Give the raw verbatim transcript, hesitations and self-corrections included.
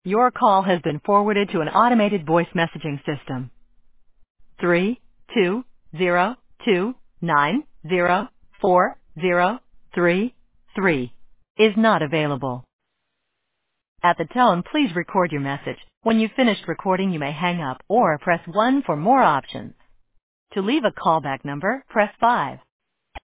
Your call has been forwarded to an automated voice messaging system. Three two zero two nine zero four zero three three is not available. At the tone, please record your message. When you've finished recording, you may hang up or press one for more options. To leave a callback number, press five.